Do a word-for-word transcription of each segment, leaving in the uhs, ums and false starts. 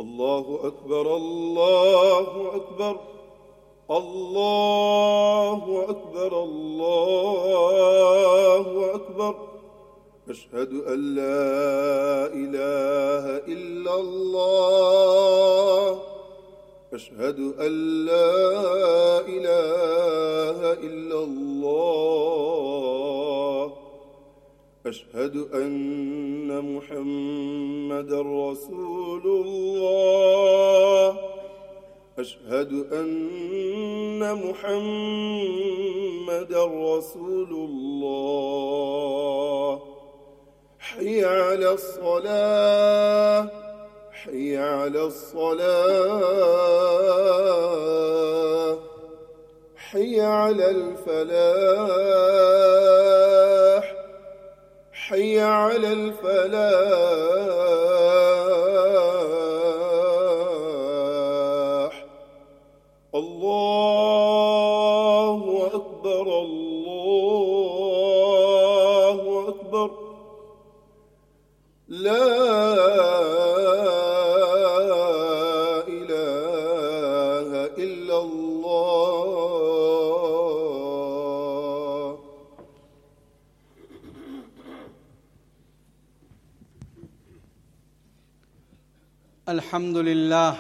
الله أكبر الله أكبر الله أكبر الله أكبر. أشهد أن لا إله إلا الله أشهد أن لا إله إلا الله. أشهد أن محمدًا رسول الله أشهد أن محمدًا رسول الله. حي على الصلاة حي على الصلاة حي على الفلاح حي على الفلاح. الله أكبر الله أكبر. لا إله إلا الله. الحمد لله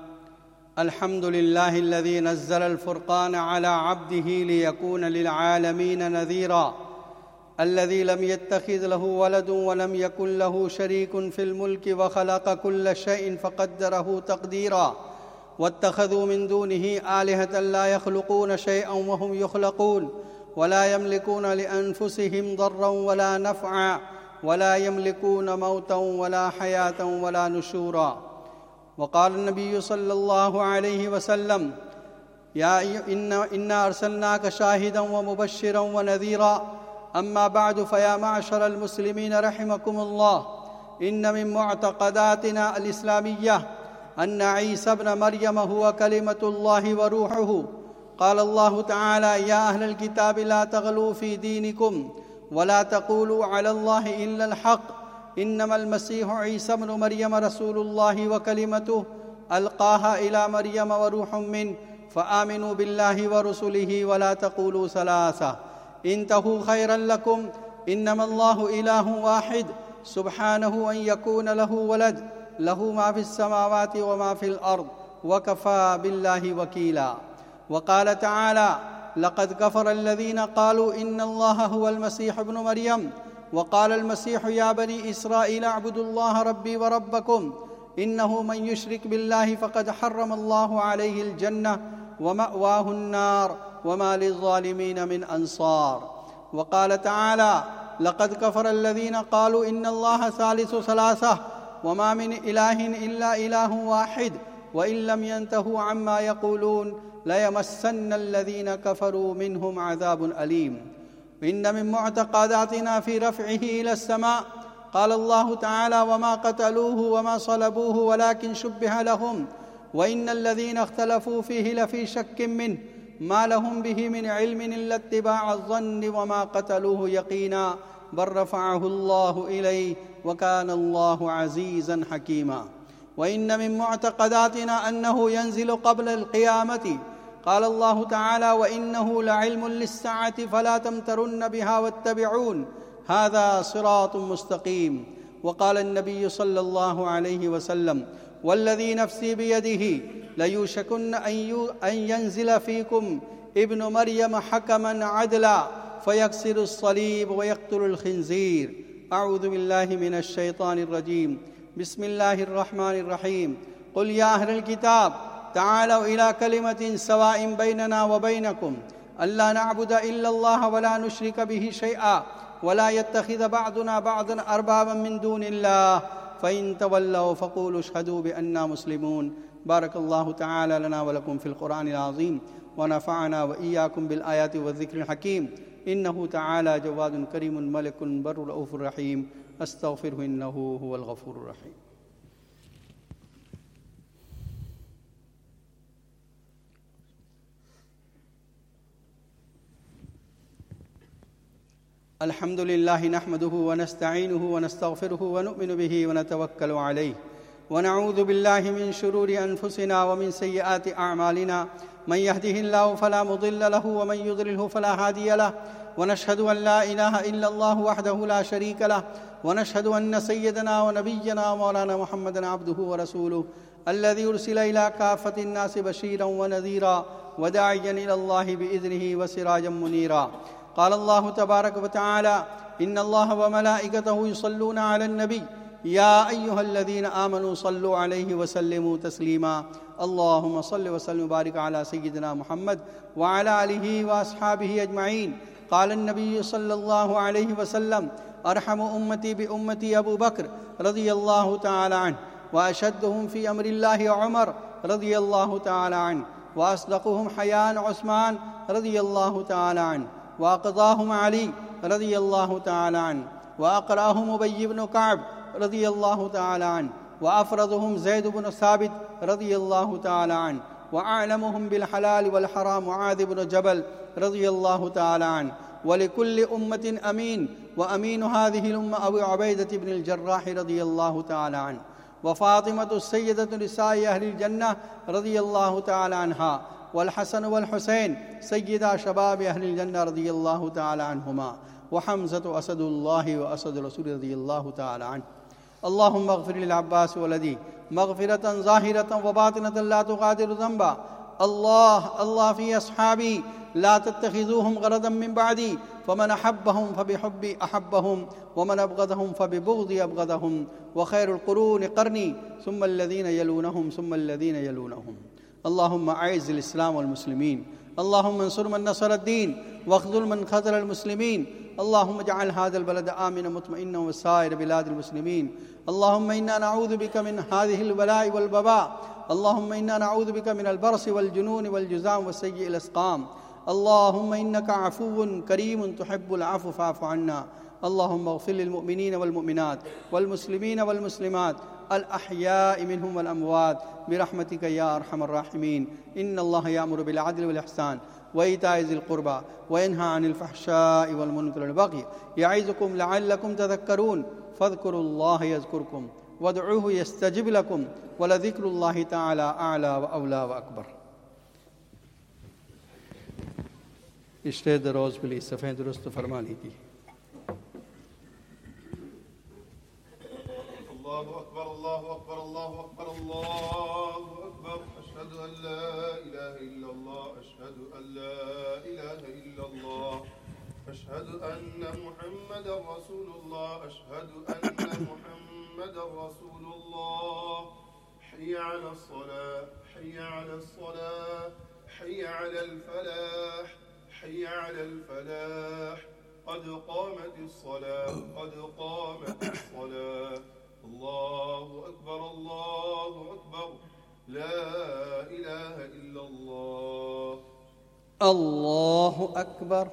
الحمد لله الذي نزل الفرقان على عبده ليكون للعالمين نذيرا، الذي لم يتخذ له ولد ولم يكن له شريك في الملك وخلق كل شيء فقدره تقديرا، واتخذوا من دونه آلهة لا يخلقون شيئا وهم يخلقون، ولا يملكون لأنفسهم ضرا ولا نفعا، ولا يملكون موتا ولا حياة ولا نشورا. وقال النبي صلى الله عليه وسلم: يا إنا أرسلناك شاهدا ومبشرا ونذيرا. أما بعد، فيا معشر المسلمين رحمكم الله، إن من معتقداتنا الإسلامية أن عيسى ابن مريم هو كلمة الله وروحه. قال الله تعالى: يا أهل الكتاب لا تغلوا في دينكم ولا تقولوا على الله إلا الحق، إنما المسيح عيسى ابن مريم رسول الله وكلمته ألقاها إلى مريم وروح منه، فآمنوا بالله ورسله ولا تقولوا ثلاثة، انتهوا خيرا لكم، إنما الله إله واحد سبحانه أن يكون له ولد، له ما في السماوات وما في الأرض، وكفى بالله وكيلا. وقال تعالى: لقد كفر الذين قالوا إن الله هو المسيح ابن مريم، وقال المسيح: يا بني إسرائيل اعبدوا الله ربي وربكم، إنه من يشرك بالله فقد حرم الله عليه الجنة ومأواه النار وما للظالمين من أنصار. وقال تعالى: لقد كفر الذين قالوا إن الله ثالث ثلاثة، وما من إله إلا إله واحد، وإن لم ينتهوا عما يقولون ليمسن الذين كفروا منهم عذاب أليم. إن من معتقداتنا في رفعه إلى السماء قال الله تعالى: وما قتلوه وما صلبوه ولكن شبه لهم، وإن الذين اختلفوا فيه لفي شك منه، ما لهم به من علم إلا اتباع الظن، وما قتلوه يقينا، بل رفعه الله إليه، وكان الله عزيزا حكيما. وإن من معتقداتنا أنه ينزل قبل القيامة. قال الله تعالى: وإنه لعلم للساعة فلا تمترن بها واتبعون، هذا صراط مستقيم. وقال النبي صلى الله عليه وسلم: والذي نفسي بيده ليوشكن أن ينزل فيكم ابن مريم حكما عدلا فيكسر الصليب ويقتل الخنزير. أعوذ بالله من الشيطان الرجيم. بسم الله الرحمن الرحيم. قل يا أهل الكتاب تعالوا إلى كلمة سواء بيننا وبينكم ألا نعبد إلا الله ولا نشرك به شيئا ولا يتخذ بعضنا بعضا أربابا من دون الله، فإن تولوا فقولوا اشهدوا بأننا مسلمون. بارك الله تعالى لنا ولكم في القرآن العظيم، ونفعنا وإياكم بالآيات والذكر الحكيم، إنه تعالى جواد كريم ملك بر رؤوف رحيم. أستغفره إنه هو الغفور الرحيم. الحمد لله نحمده ونستعينه ونستغفره ونؤمن به ونتوكل عليه، ونعوذ بالله من شرور أنفسنا ومن سيئات أعمالنا، من يهده الله فلا مضل له ومن يضلله فلا هادي له، ونشهد أن لا إله إلا الله وحده لا شريك له، ونشهد أن سيدنا ونبينا ومولانا محمدًا عبده ورسوله الذي أرسل إلى كافة الناس بشيرًا ونذيرًا وداعيًا إلى الله بإذنه وسراجًا منيرًا. قال الله تبارك وتعالى: إن الله وملائكته يصلون على النبي يا أيها الذين آمنوا صلوا عليه وسلموا تسليما. اللهم صل وسلم وبارك على سيدنا محمد وعلى آله وأصحابه أجمعين. قال النبي صلى الله عليه وسلم: أرحم أمتي بأمتي أبو بكر رضي الله تعالى عنه، وأشدهم في أمر الله عمر رضي الله تعالى عنه، وأصدقهم حياء عثمان رضي الله تعالى عنه، وأقضاهم علي رضي الله تعالى عنه، وأقرأهم أبي بن كعب رضي الله تعالى عنه، وأفرضهم زيد بن ثابت رضي الله تعالى عنه، وأعلمهم بالحلال والحرام معاذ بن جبل رضي الله تعالى عنه. ولكل أمة أمين، وأمين هذه الأمة أبو عبيدة بن الجراح رضي الله تعالى عنه. وفاطمة السيدة نساء أهل الجنة رضي الله تعالى عنها، والحسن والحسين سيدا شباب أهل الجنة رضي الله تعالى عنهما، وحمزة أسد الله وأسد رسول رضي الله تعالى عنه. اللهم اغفر للعباس ولدي مغفرة ظاهرة وباطنة لا تغادر ذنبا. الله الله في أصحابي لا تتخذوهم غرضا من بعدي، فمن أحبهم فبحبي أحبهم، ومن أبغضهم فببغضي أبغضهم، وخير القرون قرني ثم الذين يلونهم ثم الذين يلونهم. اللهم أعز الإسلام والمسلمين، اللهم انصر من نصر الدين، واخذل من خذل المسلمين. اللهم اجعل هذا البلد آمنا مطمئنا وسائر بلاد المسلمين. اللهم إنا نعوذ بك من هذه البلاء والوباء. اللهم إنا نعوذ بك من البرص والجنون والجذام وسيء الأسقام. اللهم إنك عفو كريم تحب العفو فاعف عنا. اللهم اغفر للمؤمنين والمؤمنات والمسلمين والمسلمات الأحياء منهم والأموات برحمتك يا أرحم الراحمين. إن الله يأمر بالعدل والإحسان وإيتاء ذي القربى وينهى عن الفحشاء والمنكر والبغي يعظكم لعلكم تذكرون. فاذكروا الله يذكركم وادعوه يستجب لكم ولذكر الله تعالى أعلى وأولى وأكبر. इश्ते दरोज के लिए सफ़ें दुरुस्त फरमा लीजिए. الله أكبر الله أكبر الله أكبر الله أكبر. أشهد أن لا إله إلا الله أشهد أن لا إله إلا الله أشهد أن محمدا رسول الله أشهد أن محمدا رسول الله. حي على الصلاة حي على الصلاة حي على الفلاح حي على الفلاح. قد قامت الصلاة قد قامت الصلاة. الله أكبر الله أكبر. لا إله إلا الله. الله أكبر.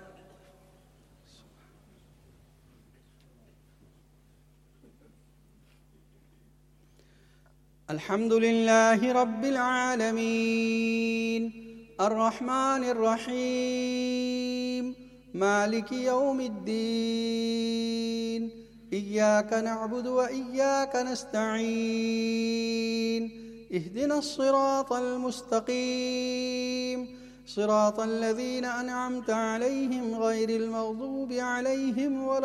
الحمد لله رب العالمين الرحمن الرحيم مالك يوم الدين. إياك نعبد وإياك نستعين. اهدنا الصراط المستقيم صراط الذين أنعمت عليهم غير المغضوب عليهم ولا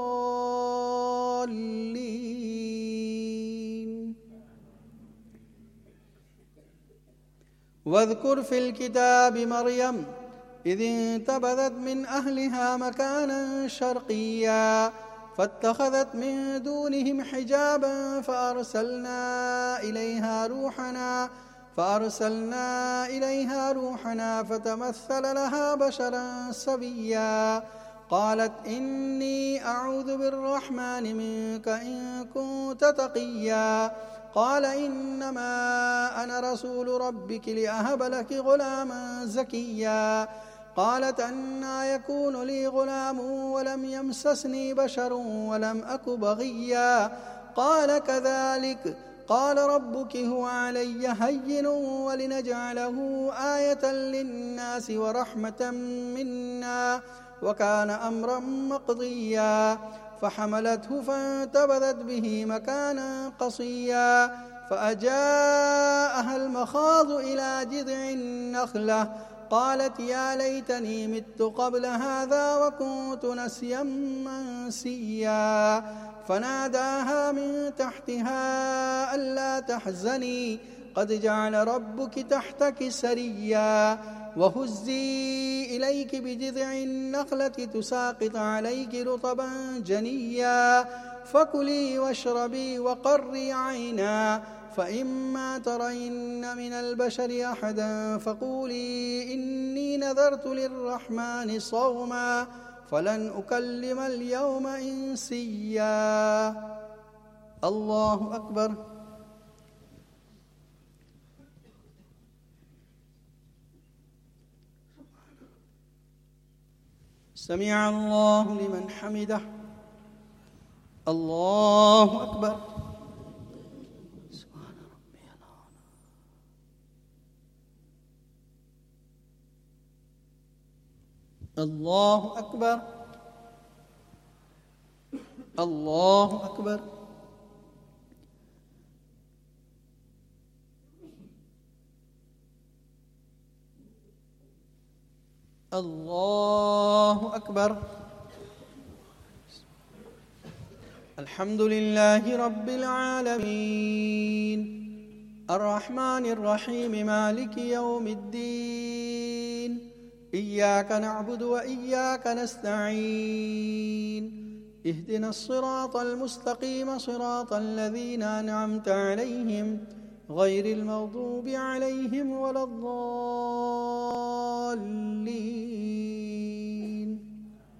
الضالين. واذكر في الكتاب مريم إذ انتبذت من أهلها مكانا شرقيا فاتخذت من دونهم حجابا فأرسلنا إليها روحنا فأرسلنا إليها روحنا فتمثل لها بشرا سويا. قالت إني أعوذ بالرحمن منك إن كنت تقيا. قال إنما أنا رسول ربك لأهب لك غلاما زكيا. قالت أنى يكون لي غلام ولم يمسسني بشر ولم أك بغيا. قال كذلك قال ربك هو علي هين ولنجعله آية للناس ورحمة منا وكان أمرا مقضيا. فحملته فانتبذت به مكانا قصيا فأجاءها المخاض إلى جذع النخلة قالت يا ليتني مت قبل هذا وكنت نسيا منسيا فناداها من تحتها ألا تحزني قد جعل ربك تحتك سريا وهزي إليك بجذع النخلة تساقط عليك رطبا جنيا فكلي واشربي وقري عينا فإما ترين من البشر أحدا فقولي إني نذرت للرحمن صوما فلن أكلم اليوم إنسيا. الله أكبر. سمع الله لمن حمده. الله أكبر. سبحان ربي العظيم. الله أكبر. الله أكبر. الله أكبر. الحمد لله رب العالمين الرحمن الرحيم مالك يوم الدين إياك نعبد وإياك نستعين اهدنا الصراط المستقيم صراط الذين أنعمت عليهم غير المغضوب عليهم ولا الضالين.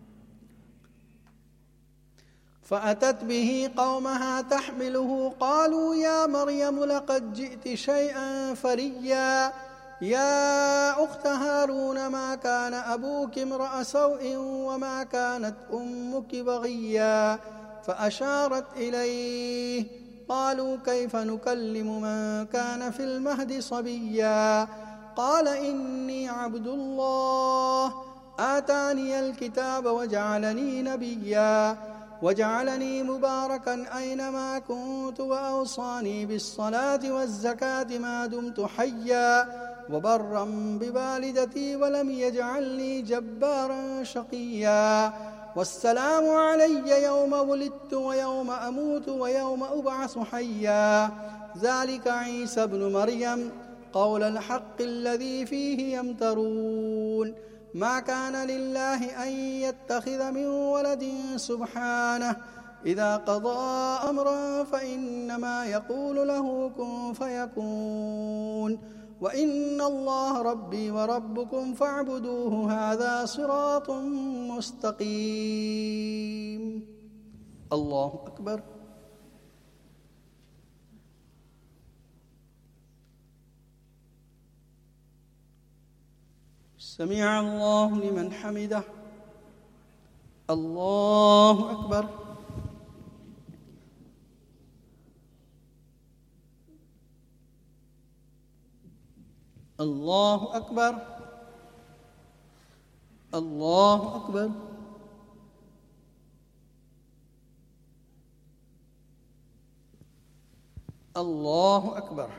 فأتت به قومها تحمله قالوا يا مريم لقد جئت شيئا فريا يا أخت هارون ما كان أبوك امرأ سوء وما كانت أمك بغيا فأشارت إليه قالوا كيف نكلم من كان في المهد صبيا قال إني عبد الله آتاني الكتاب وجعلني نبيا وجعلني مباركا أينما كنت وأوصاني بالصلاة والزكاة ما دمت حيا وبرا بوالدتي ولم يجعلني جبارا شقيا والسلام علي يوم ولدت ويوم أموت ويوم أبعث حيا ذلك عيسى ابن مريم قول الحق الذي فيه يمترون ما كان لله أن يتخذ من ولد سبحانه إذا قضى أمرا فإنما يقول له كن فيكون وإن الله ربي وربكم فاعبدوه هذا صراط مستقيم. الله أكبر. سمع الله لمن حمده. الله أكبر. الله أكبر. الله أكبر. الله أكبر.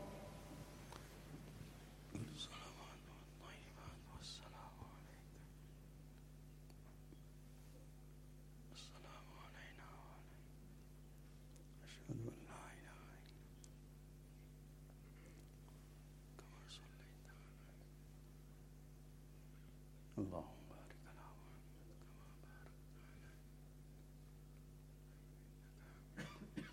اللهم بارك على محمد كما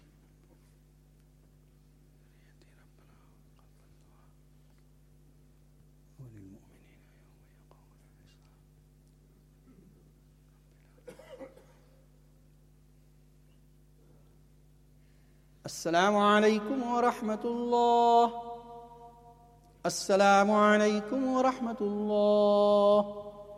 باركت على وللمؤمنين يوم يقوم الحساب. السلام عليكم ورحمة الله. السلام عليكم ورحمة الله.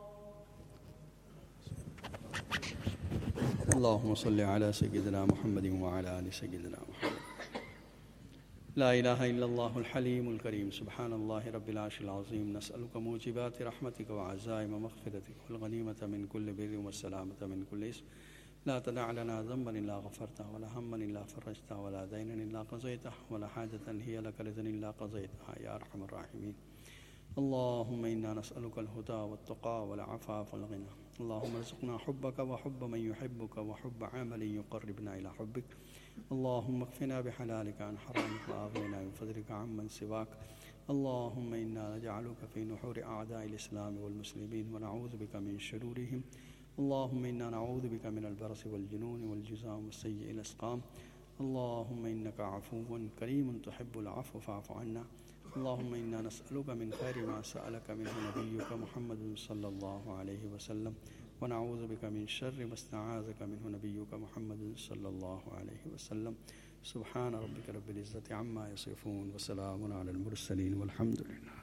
اللهم صل على سيدنا محمد وعلى آل سيدنا محمد. لا إله إلا الله الحليم الكريم سبحان الله رب العرش العظيم نسألك موجبات رحمتك وعزائم مغفرتك والغنيمة من كل بر والسلامة من كل إثم لا تدع لنا ذنبا إلا غفرته ولا هما إلا فرجته ولا دينا إلا قضيته ولا حاجة هي لك رضا إلا قضيتها يا أرحم الراحمين. اللهم إنا نسألك الهدى والتقى والعفاف والغنى. اللهم ارزقنا حبك وحب من يحبك وحب عمل يقربنا إلى حبك. اللهم اكفنا بحلالك عن حرامك وأغننا بفضلك عمن سواك. اللهم إنا نجعلك في نحور أعداء الإسلام والمسلمين ونعوذ بك من شرورهم. اللهم إنا نعوذ بك من البرص والجنون والجذام والسيء الأسقام. اللهم إنك عفو كريم تحب العفو فاعف عنا. اللهم إنا نسألك من خير ما سألك منه نبيك محمد صلى الله عليه وسلم ونعوذ بك من شر ما استعاذك منه نبيك محمد صلى الله عليه وسلم. سبحان ربك رب العزة عما يصفون وسلام على المرسلين والحمد لله.